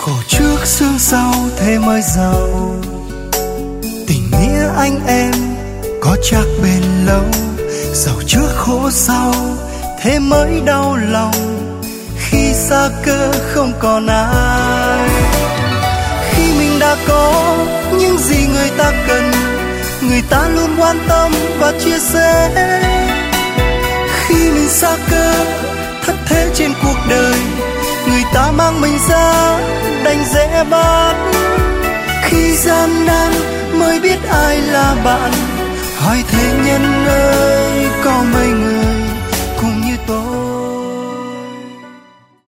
Khổ trước sướng sau thế mới giàu, tình nghĩa anh em có chắc bền lâu. Giàu trước khổ sau thế mới đau lòng, khi xa cơ không còn ai. Khi mình đã có những gì người ta cần, người ta luôn quan tâm và chia sẻ. Khi mình xa cơ thất thế trên cuộc đời, người ta mang mình ra đành dễ bắt. Khi gian nan mới biết ai là bạn, hỏi thế nhân ơi có mấy người